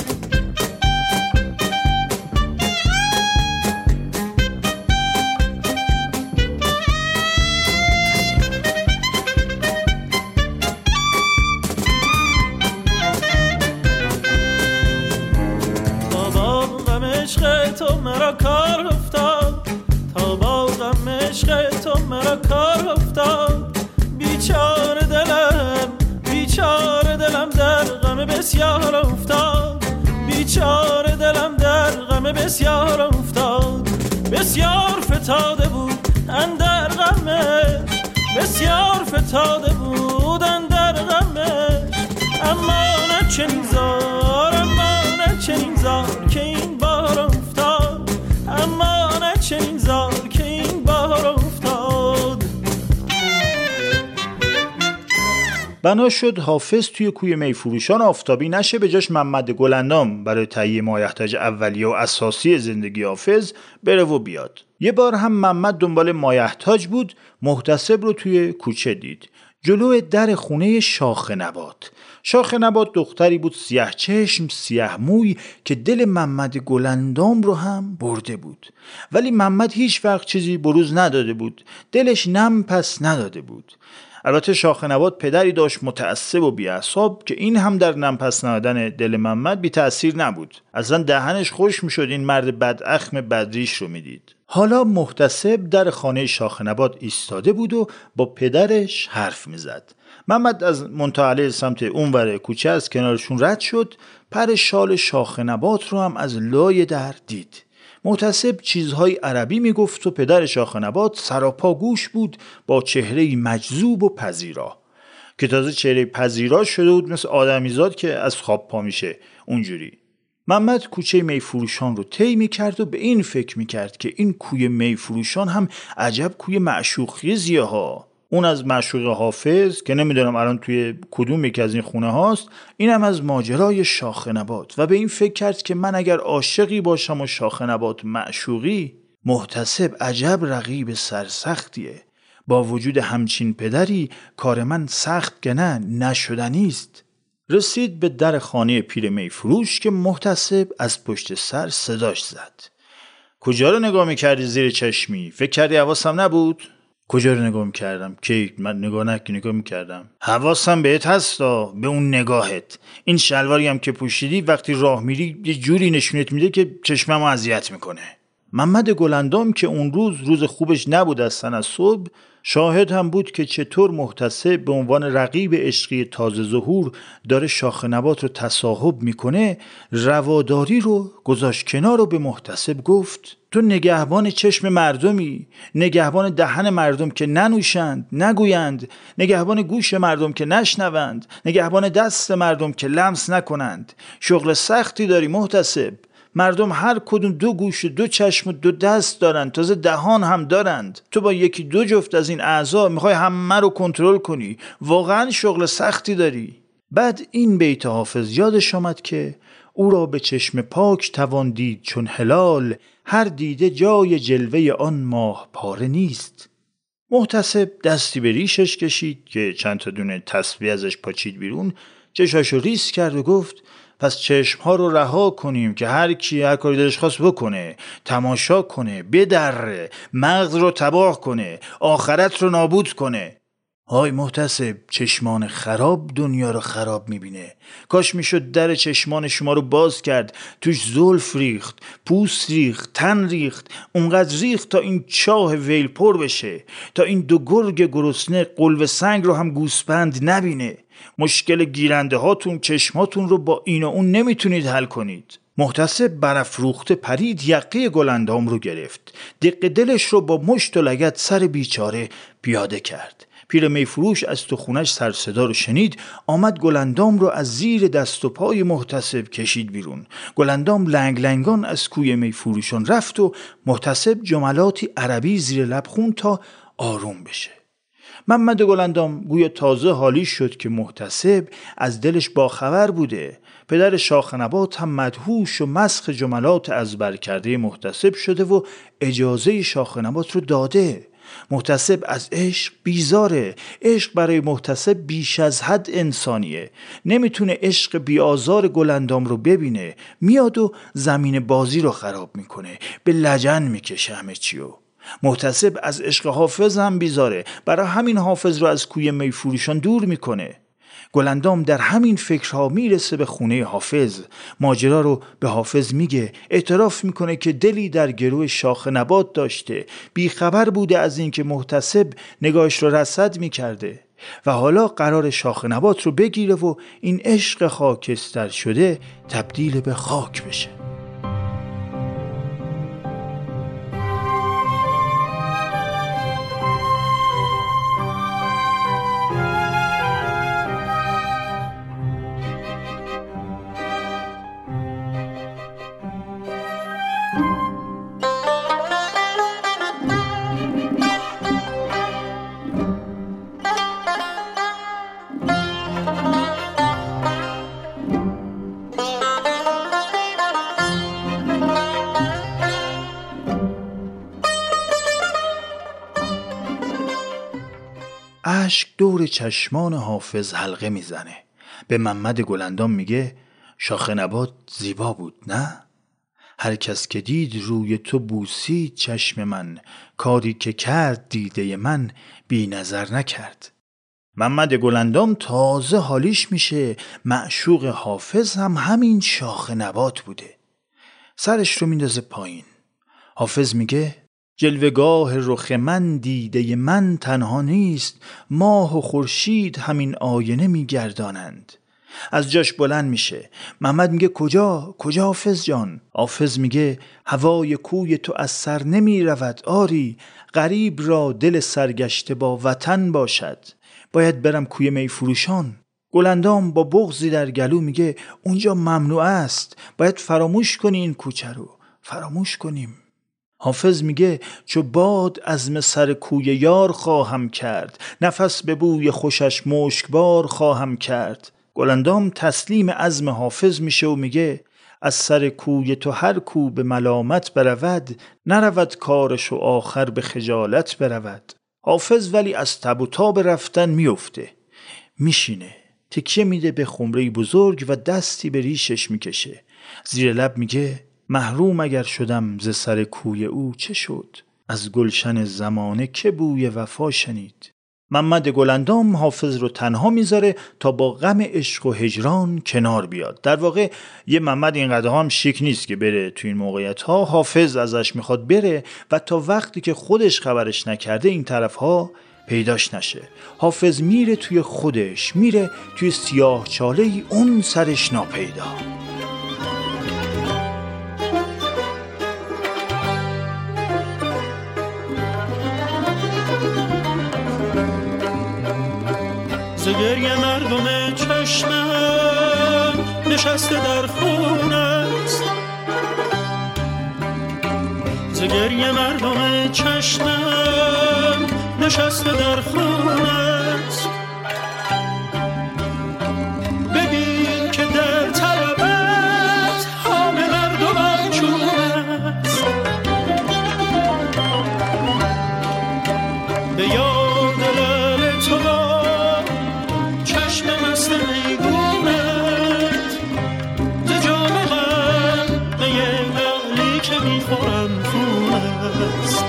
تا با غم عشق تو مرا کار افتاد، تا با غم عشق تو مرا کار افتاد. بیچاره دلم بیچاره دلم در غم بسیار افتاد، بیچاره دلم در غم بسیار افتاد. بسیار فتاده بود اندر غمش، بسیار فتاده بود اندر غمش. اما نه چنین زار اما نه چنین زار که این بار افتاد، اما نه چنین زار که این بار افتاد. بنا شد حافظ توی کوی میفروشان آفتابی نشه، به جاش محمد گلندام برای تهیه مایحتاج اولیه و اساسی زندگی حافظ بره و بیاد. یه بار هم محمد دنبال مایحتاج بود، محتسب رو توی کوچه دید، جلو در خونه شاخ نبات. شاخ نبات دختری بود سیاه چشم سیاه موی که دل محمد گلندام رو هم برده بود، ولی محمد هیچ وقت چیزی بروز نداده بود، دلش نم پس نداده بود. البته شاخ نبات پدری داشت متعصب و بی‌اعصاب که این هم در نمپس نهادن دل محمد بی تأثیر نبود. اصلا دهنش خوش میشد این مرد بداخم بدریش رو میدید. حالا محتسب در خانه شاخ نبات ایستاده بود و با پدرش حرف میزد. محمد از منتهی سمت اونور کوچه از کنارشون رد شد، پر شال شاخ نبات رو هم از لای در دید. محتسب چیزهای عربی میگفت و پدر شاخ نبات سراپا گوش بود با چهره‌ای مجذوب و پذیرا که تازه چهره پذیرا شده بود مثل آدمیزاد که از خواب پا میشه اونجوری. محمد کوچه میفروشان رو طی میکرد و به این فکر میکرد که این کوی میفروشان هم عجب کوی معشوقیه ها. اون از معشوق حافظ که نمیدونم الان توی کدوم یکی از این خونه هاست، اینم از ماجرای شاخ نبات، و به این فکر کرد که من اگر عاشقی باشم و شاخ نبات معشوقی، محتسب عجب رقیب سرسختیه. با وجود همچین پدری کار من سخت که نه نشدنیست. رسید به در خانه پیر میفروش که محتسب از پشت سر صداش زد. کجا رو نگاه میکردی زیر چشمی؟ فکر کردی حواسم نبود؟ کجا رو نگاه میکردم؟ کی؟ من نگاه نکی نگاه میکردم. حواسم بهت هستا، به اون نگاهت. این شلواری هم که پوشیدی وقتی راه میری یه جوری نشونت میده که چشممو اذیت میکنه. محمد گلندام که اون روز روز خوبش نبود اصلا از صبح، شاهد هم بود که چطور محتسب به عنوان رقیب عشقی تازه ظهور داره شاخ نبات رو تصاحب میکنه، رواداری رو گذاشت کنار و به محتسب گفت تو نگهبان چشم مردمی، نگهبان دهن مردم که ننوشند نگویند، نگهبان گوش مردم که نشنوند، نگهبان دست مردم که لمس نکنند. شغل سختی داری محتسب. مردم هر کدوم دو گوش و دو چشم و دو دست دارند، تازه دهان هم دارند. تو با یکی دو جفت از این اعضا میخوای همه رو کنترل کنی. واقعا شغل سختی داری. بعد این بیت حافظ یادش آمد که او را به چشم پاک توان دید چون هلال، هر دیده جای جلوه آن ماه پاره نیست. محتسب دستی به ریشش کشید که چند تا دونه تسبیح ازش پاچید بیرون، چشاشو ریز کرد و گفت پس چشمها رو رها کنیم که هر کی هر کاری دلش خواست بکنه، تماشا کنه، بدره، مغز رو تباه کنه، آخرت رو نابود کنه. های محتسب، چشمان خراب دنیا رو خراب میبینه. کاش میشد در چشمان شما رو باز کرد، توش زلف ریخت، پوست ریخت، تن ریخت، اونقدر ریخت تا این چاه ویل پر بشه، تا این دو گرگ گرسنه قلب سنگ رو هم گوسپند نبینه. مشکل گیرنده هاتون چشماتون رو با این و اون نمیتونید حل کنید. محتسب برافروخته پرید یقه گلندام رو گرفت، دق دلش رو با مشت و لگد سر بیچاره پیاده کرد. پیر میفروش از تو خونش سر صدا رو شنید، آمد گلندام رو از زیر دست و پای محتسب کشید بیرون. گلندام لنگ لنگان از کوی میفروشان رفت و محتسب جملاتی عربی زیر لب خوند تا آروم بشه. محمد گلندام گویا تازه حالی شد که محتسب از دلش باخبر بوده. پدر شاخ نبات هم مدهوش و مسخ جملات ازبر کرده محتسب شده و اجازه شاخ نبات رو داده. محتسب از عشق بیزاره. عشق برای محتسب بیش از حد انسانیه. نمیتونه عشق بیازار گلندام رو ببینه. میاد و زمین بازی رو خراب میکنه، به لجن میکشه همه چیو. محتسب از عشق حافظ هم بیزاره، برای همین حافظ رو از کوی میفروشان دور میکنه. گلندام در همین فکرها میرسه به خونه حافظ، ماجرا رو به حافظ میگه، اعتراف میکنه که دلی در گروه شاخ نبات داشته، بیخبر بوده از این که محتسب نگاهش رو رصد میکرده و حالا قرار شاخ نبات رو بگیره و این عشق خاکستر شده تبدیل به خاک بشه. اشک دور چشمان حافظ حلقه میزنه. به محمد گلندام میگه شاخ نبات زیبا بود نه؟ هر کس که دید روی تو بوسید چشم من، کاری که کرد دیده من بی نظر نکرد. محمد گلندام تازه حالیش میشه معشوق حافظ هم همین شاخ نبات بوده. سرش رو میندازه پایین. حافظ میگه جلوگاه رخ من دیده من تنها نیست، ماه و خورشید همین آینه میگردانند. از جاش بلند میشه. محمد میگه کجا؟ کجا حافظ جان؟ حافظ میگه هوای کوی تو از سر نمی رود آری، غریب را دل سرگشته با وطن باشد. باید برم کوی می فروشان. گلندام با بغضی در گلو میگه اونجا ممنوع است، باید فراموش کنی این کوچه رو، فراموش کنیم. حافظ میگه چو باد عزم سر کوی یار خواهم کرد، نفس به بوی خوشش مشکبار خواهم کرد. گلندام تسلیم عزم حافظ میشه و میگه از سر کوی تو هر کو به ملامت برود، نرود کارش و آخر به خجالت برود. حافظ ولی از تب و تاب رفتن میفته، میشینه، تکیه میده به خمره بزرگ و دستی به ریشش میکشه. زیر لب میگه محروم اگر شدم ز سر کوی او چه شد، از گلشن زمانه که بوی وفا شنید. محمد گلندام حافظ رو تنها میذاره تا با غم عشق و هجران کنار بیاد. در واقع یه محمد اینقدر هم شیک نیست که بره تو این موقعیت ها. حافظ ازش میخواد بره و تا وقتی که خودش خبرش نکرده این طرف ها پیداش نشه. حافظ میره توی خودش، میره توی سیاه چاله ای اون سرش ناپیدا. زگری مردم چشمم نشسته در خون است، زگری مردم چشمم نشسته در خون است. ببین که در طلبت حال مردم چون است، به یاد لعل تو با چشم مست میگونت، ز جام غم می لعلی که میخورم خون است.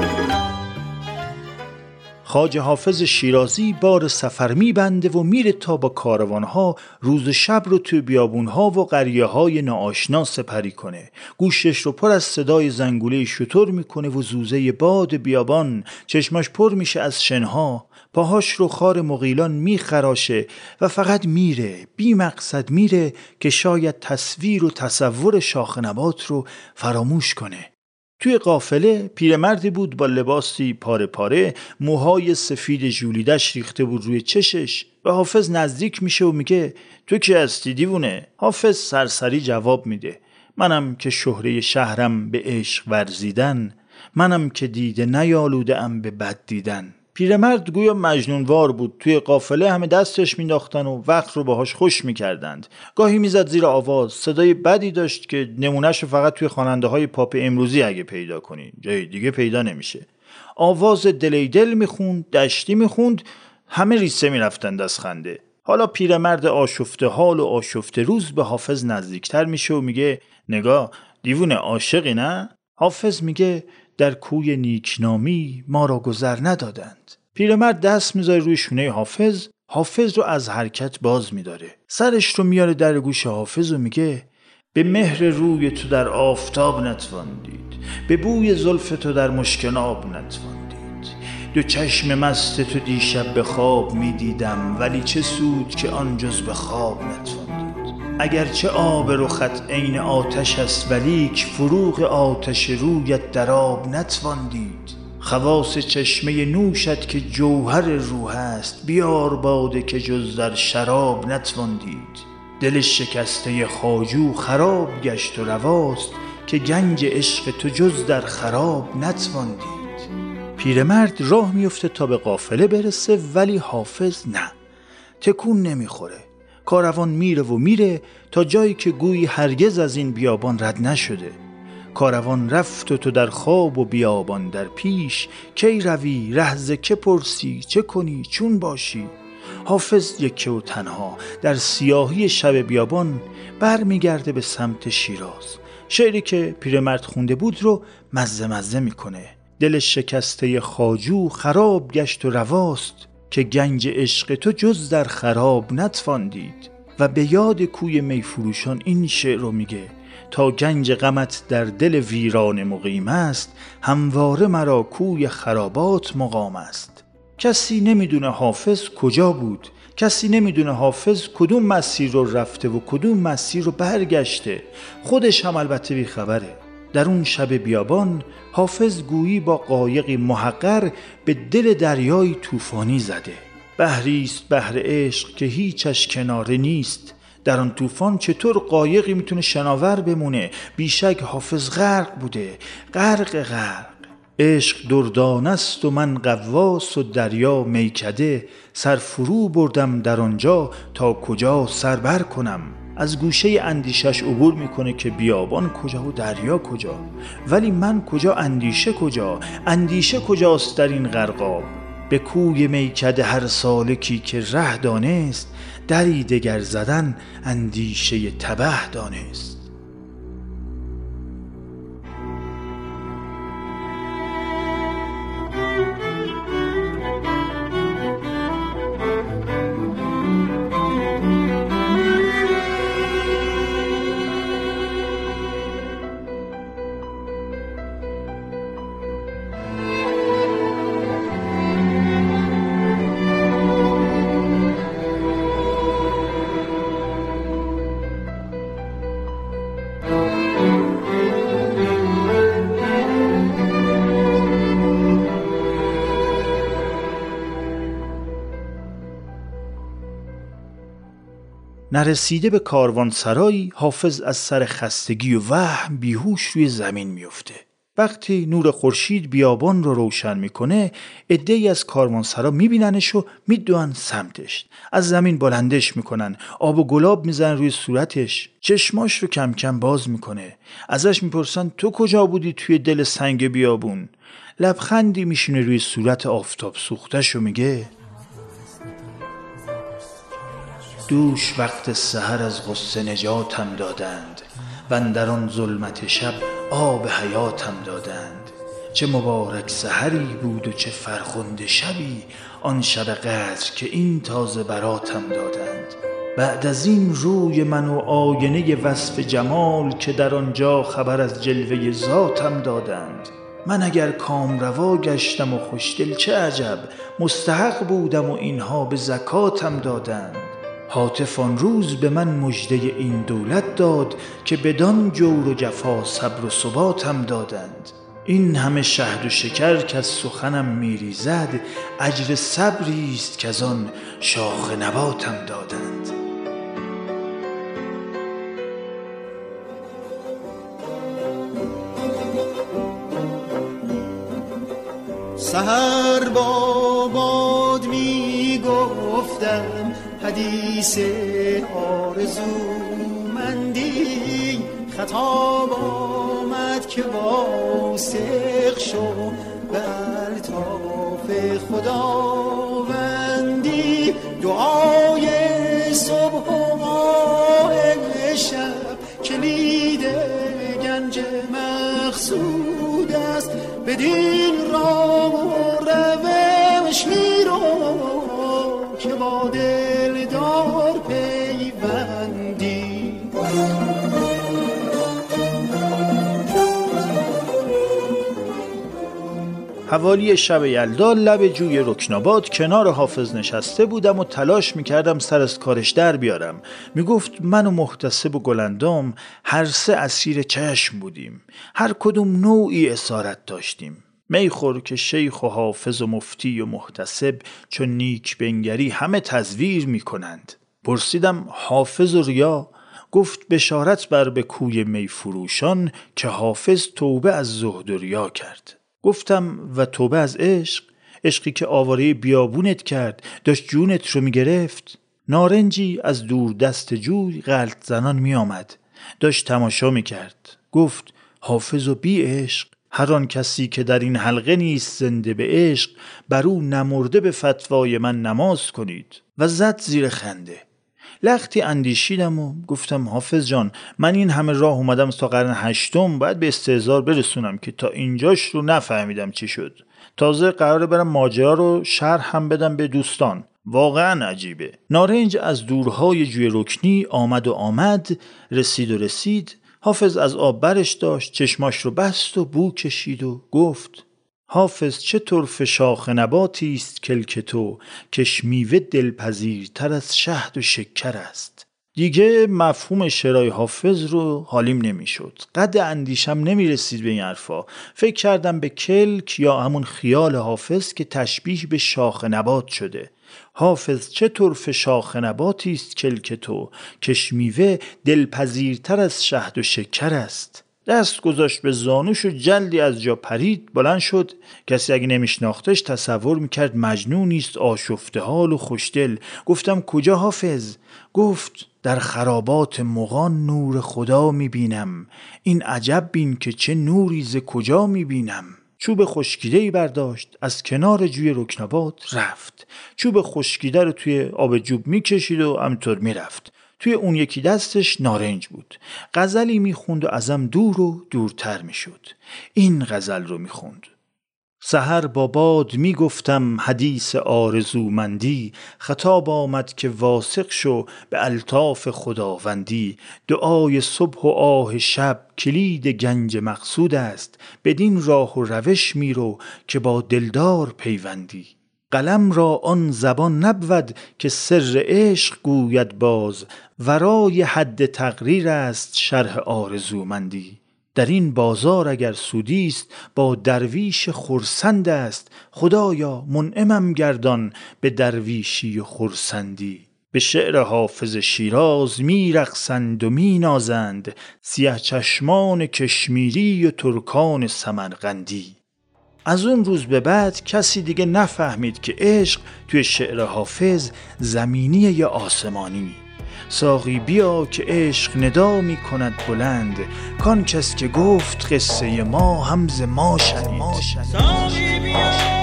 خواجه حافظ شیرازی بار سفر میبنده و میره تا با کاروانها روز شب رو توی بیابونها و قریه های ناآشنا سپری کنه. گوشش رو پر از صدای زنگوله شتر میکنه و زوزه باد بیابان. چشماش پر میشه از شنها، پاهاش رو خار مغیلان میخراشه و فقط میره، بی مقصد میره که شاید تصویر و تصور شاخ نبات رو فراموش کنه. توی قافله پیرمردی بود با لباسی پاره پاره، موهای سفید ژولیدش ریخته بود روی چشش. به حافظ نزدیک میشه و میگه تو کی هستی دیوونه؟ حافظ سرسری جواب میده منم که شهره شهرم به عشق ورزیدن، منم که دیده نیالوده ام به بد دیدن. پیرمرد گویا مجنونوار بود. توی قافله همه دستش مینداختن و وقت رو باهاش خوش میکردند. گاهی میزد زیر آواز، صدای بدی داشت که نمونهش رو فقط توی خواننده های پاپ امروزی اگه پیدا کنین جای دیگه پیدا نمیشه. آواز دلیدل میخوند، دشتی میخوند، همه ریسه میرفتند از خنده. حالا پیرمرد آشفته حال و آشفته روز به حافظ نزدیکتر میشه و میگه نگاه دیوونه، عاشقی نه؟ حافظ میگه در کوی نیکنامی ما را گذر ندادند. پیرمرد دست میذاره روی شونه حافظ، حافظ رو از حرکت باز میداره. سرش رو میاره در گوش حافظ و میگه به مهر روی تو در آفتاب نتوان دید، به بوی زلف تو در مشکناب نتوان دید. دو چشم مست تو دیشب به خواب میدیدم، ولی چه سود که آن جز به خواب نتوان دید. اگرچه آب رخت عین آتش است، ولیک فروغ آتش رویت در آب نتوان دید. خواص چشمه نوشت که جوهر روح است، بیار باده که جز در شراب نتوان دید. دل شکسته خواجو خراب گشت و رواست، که گنج عشق تو جز در خراب نتوان دید. پیرمرد راه میفته تا به قافله برسه، ولی حافظ نه، تکون نمیخوره. کاروان میره و میره تا جایی که گویی هرگز از این بیابان رد نشده. کاروان رفت و تو در خواب و بیابان در پیش، کی روی رهز که پرسی چه کنی چون باشی. حافظ یکه و تنها در سیاهی شب بیابان بر میگرده به سمت شیراز. شعری که پیرمرد خونده بود رو مزه مزه میکنه. دل شکسته خواجو خراب گشت و رواست، که گنج عشق تو جز در خراب نتوان دید. و به یاد کوی میفروشان این شعر رو میگه: تا گنج غمت در دل ویران مقیم است، همواره مرا کوی خرابات مقام است. کسی نمیدونه حافظ کجا بود، کسی نمیدونه حافظ کدوم مسیر رو رفته و کدوم مسیر رو برگشته. خودش هم البته بی خبره. در اون شب بیابان حافظ گویی با قایقی محقر به دل دریای طوفانی زده. بحریست بحر عشق که هیچش کناره نیست. در آن طوفان چطور قایقی میتونه شناور بمونه؟ بیشک حافظ غرق بوده، غرق غرق. عشق دردانه است و من غواص و دریا میکده، سر فرو بردم در آنجا تا کجا سر بر کنم. از گوشه اندیشش عبور میکنه که بیابان کجا و دریا کجا، ولی من کجا، اندیشه کجا؟ اندیشه کجاست در این غرقاب؟ به کوی میکده هر سالکی که ره دانست، دری دگر زدن اندیشه تبه دانست. نرسیده به کاروانسرایی، حافظ از سر خستگی و وهم بیهوش روی زمین میفته. وقتی نور خورشید بیابان رو روشن میکنه، عده‌ای از کاروانسرا میبیننش و میدوئن سمتش. از زمین بلندش میکنن، آب و گلاب میزنن روی صورتش، چشماش رو کم کم باز میکنه. ازش میپرسن تو کجا بودی توی دل سنگ بیابون؟ لبخندی میشینه روی صورت آفتاب سوختش و میگه: دوش وقت سحر از غصه نجاتم دادند، و اندر آن ظلمت شب آب حیاتم دادند. چه مبارک سحری بود و چه فرخنده شبی، آن شب قدر که این تازه براتم دادند. بعد از این روی من و آینه وصف جمال، که در آنجا خبر از جلوه ذاتم دادند. من اگر کام روا گشتم و خوشدل چه عجب، مستحق بودم و اینها به زکاتم دادند. هاتف آن روز به من مژده این دولت داد، که بدان جور و جفا صبر و ثباتم دادند. این همه شهد و شکر که از سخنم میریزد، اجر صبری است که از آن شاخ نباتم دادند. سحر با باد می گفتم حدیث آرزومندی، خطاب آمد که واثق شو به الطاف خداوندی. دعای صبح و ماه شب کلید گنج مقصود است، بدین راه و روش میرو که با دلدار پیوندی. حوالی شب یلدا لب جوی رکناباد کنار حافظ نشسته بودم و تلاش میکردم سر از کارش در بیارم. میگفت من و محتسب و گلندام هر سه اسیر چشم بودیم، هر کدوم نوعی اسارت داشتیم. میخور که شیخ و حافظ و مفتی و محتسب چون نیک بنگری همه تزویر میکنند. پرسیدم حافظ و ریا؟ گفت بشارت بر به کوی میفروشان، که حافظ توبه از زهد و ریا کرد. گفتم و توبه از عشق؟ عشقی که آواره بیابونت کرد، داشت جونت رو میگرفت. نارنجی از دور دست جوی غلط زنان می آمد، داشت تماشا میکرد. گفت حافظ و بی عشق، هر آن کسی که در این حلقه نیست زنده به عشق، بر او نمرده به فتوای من نماز کنید. و زد زیر خنده. لختی اندیشیدم و گفتم حافظ جان، من این همه راه اومدم تا قرن هشتم، باید به استعزار برسونم که تا اینجاش رو نفهمیدم چی شد. تازه قراره برم ماجرا رو شرح هم بدم به دوستان. واقعا عجیبه. نارنج از دورهای جوی رکنی آمد و آمد، رسید و رسید. حافظ از آب برش داشت، چشماش رو بست و بو کشید و گفت: حافظ چه طرف شاخ نباتی است کلک تو، کش میوه دلپذیرتر از شهد و شکر است. دیگه مفهوم شعرهای حافظ رو حالیم نمیشد. قد اندیشم نمیرسید به این حرفا. فکر کردم به کلک یا همون خیال حافظ که تشبیه به شاخ نبات شده. حافظ چه طرف شاخ نباتی است کلک تو، کش میوه دلپذیرتر از شهد و شکر است. دست گذاشت به زانوش و جلدی از جا پرید، بلند شد. کسی اگه نمیشناختش تصور میکرد مجنونی است، آشفته حال و خوشدل. گفتم کجا حافظ؟ گفت در خرابات مغان نور خدا میبینم. این عجب بین که چه نوری ز کجا میبینم. چوب خشکیده‌ای برداشت، از کنار جوی رکنابات رفت. چوب خشکیده رو توی آب جوب میکشید و همینطور میرفت. توی اون یکی دستش نارنج بود. غزلی میخوند و ازم دور و دورتر میشد. این غزل رو میخوند: سحر با باد میگفتم حدیث آرزومندی، خطاب آمد که واثق شو به الطاف خداوندی. دعای صبح و آه شب کلید گنج مقصود است، بدین راه و روش میرو که با دلدار پیوندی. قلم را آن زبان نبود که سر عشق گوید باز، ورای حد تقریر است شرح آرزومندی. در این بازار اگر سودی است با درویش خرسند است، خدایا منعمم گردان به درویشی و خرسندی. به شعر حافظ شیراز می رقصند و می نازند، سیاه چشمان کشمیری و ترکان سمرقندی. از اون روز به بعد کسی دیگه نفهمید که عشق توی شعر حافظ زمینی یا آسمانی. ساقی بیا که عشق ندا می کند بلند، کان کس که گفت قصه ما همز ما شنید. ساقی بیا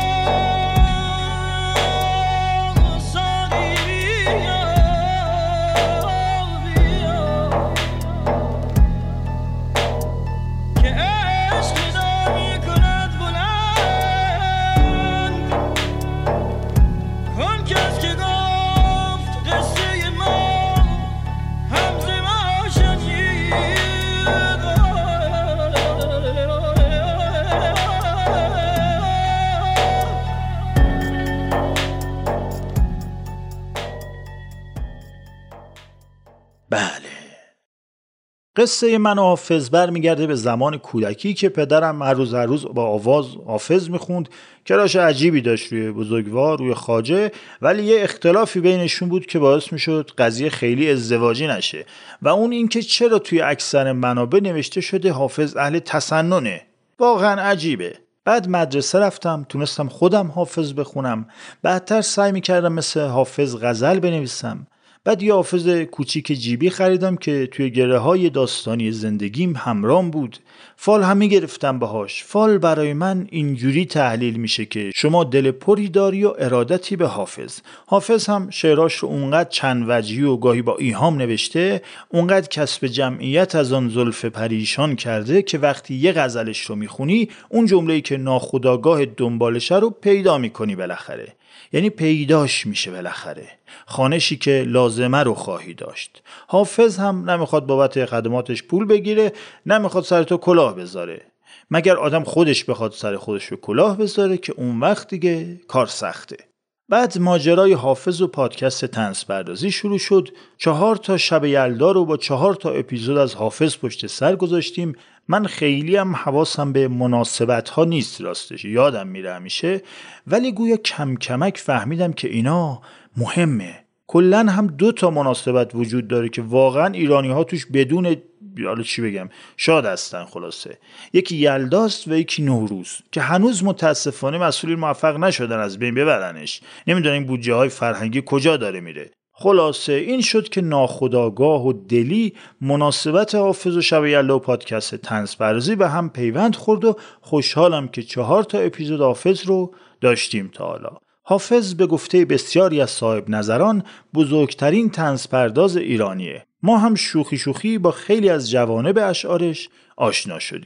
قصه من و حافظ برمیگرده به زمان کودکی که پدرم هر روز هر روز با آواز حافظ میخوند. کراش عجیبی داشت روی بزرگوار، روی خواجه، ولی یه اختلافی بینشون بود که باعث میشد قضیه خیلی ازدواجی نشه و اون اینکه چرا توی اکثر منابع نوشته شده حافظ اهل تسننه. واقعا عجیبه. بعد مدرسه رفتم، تونستم خودم حافظ بخونم. بعدتر سعی میکردم مثل حافظ غزل بنویسم. بعد یه حافظ کوچیک جیبی خریدم که توی گره های داستانی زندگیم همرام بود. فال هم میگرفتم باهاش. فال برای من اینجوری تحلیل میشه که شما دل پری داری و ارادتی به حافظ. حافظ هم شعراش رو اونقدر چند وجهی و گاهی با ایهام نوشته، اونقدر کسب جمعیت از آن زلف پریشان کرده که وقتی یه غزلش رو میخونی اون جمله‌ای که ناخودآگاه دنبالشه رو پیدا میکنی بالاخره. یعنی پیداش میشه بالاخره. خانشی که لازمه رو خواهی داشت. حافظ هم نمیخواد بابت خدماتش پول بگیره، نمیخواد سر تو کلاه بذاره. مگر آدم خودش بخواد سر خودش رو کلاه بذاره که اون وقت دیگه کار سخته. بعد ماجرای حافظ و پادکست طنز پردازی شروع شد. چهار تا شب یلدا رو با چهار تا اپیزود از حافظ پشت سر گذاشتیم. من خیلی هم حواسم به مناسبت ها نیست، راستش یادم میره همیشه، ولی گویا کم کمک فهمیدم که اینا مهمه. کلن هم دو تا مناسبت وجود داره که واقعا ایرانی ها توش بدون حالا چی بگم شاد هستن. خلاصه یکی یلداست و یکی نوروز که هنوز متاسفانه مسئولین موفق نشدن از بین ببرنش. نمیدونیم بودجه های فرهنگی کجا داره میره. خلاصه این شد که ناخودآگاه و دلی مناسبت حافظ و شب یلدا و پادکست طنز پردازی به هم پیوند خورد و خوشحالم که چهار تا اپیزود حافظ رو داشتیم تا حالا. حافظ به گفته بسیاری از صاحب نظران بزرگترین طنز پرداز ایرانیه. ما هم شوخی شوخی با خیلی از جوانب اشعارش آشنا شدیم.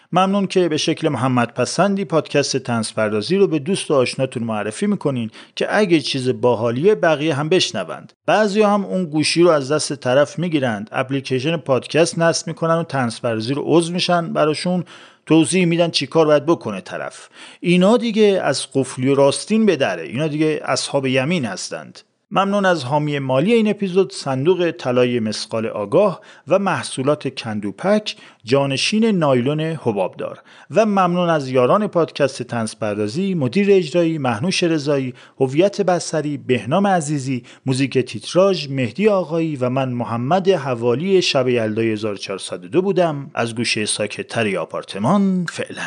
ممنون که به شکل محمد پسندی پادکست طنز پردازی رو به دوست و آشناتون معرفی میکنین که اگه چیز باحالیه بقیه هم بشنوند. بعضیا هم اون گوشی رو از دست طرف میگیرند، اپلیکیشن پادکست نصب میکنن و طنز پردازی رو عضو میشن، براشون توضیح میدن چی کار باید بکنه طرف. اینا دیگه از قفلی و راستین به دره، اینا دیگه اصحاب یمین هستند. ممنون از حامی مالی این اپیزود صندوق طلای مسقال آگاه و محصولات کندوپک جانشین نایلون حبابدار و ممنون از یاران پادکست طنز پردازی، مدیر اجرایی مهنوش رضایی، هویت بصری بهنام عزیزی، موزیک تیتراژ مهدی آقایی و من محمد حوالی شب یلدای هزار و چهارصد و دو بودم. از گوشه ساکت‌تری آپارتمان فعلا.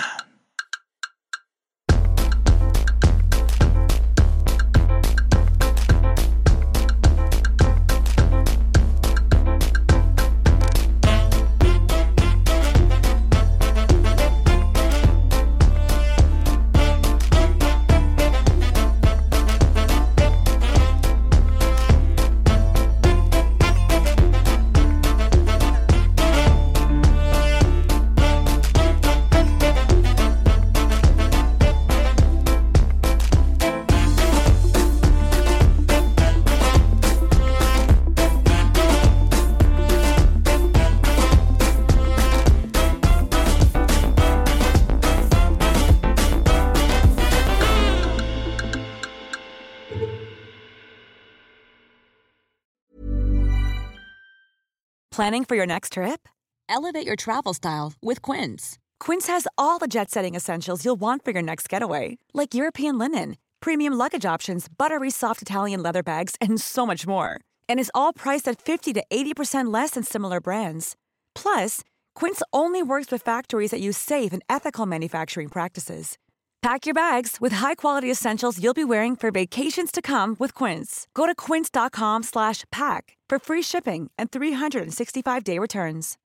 Planning for your next trip? Elevate your travel style with Quince. Quince has all the jet-setting essentials you'll want for your next getaway, like European linen, premium luggage options, buttery soft Italian leather bags, and so much more. And is all priced at fifty to eighty percent less than similar brands. Plus, Quince only works with factories that use safe and ethical manufacturing practices. Pack your bags with high-quality essentials you'll be wearing for vacations to come with Quince. Go to quince.com slash pack for free shipping and three hundred sixty-five day returns.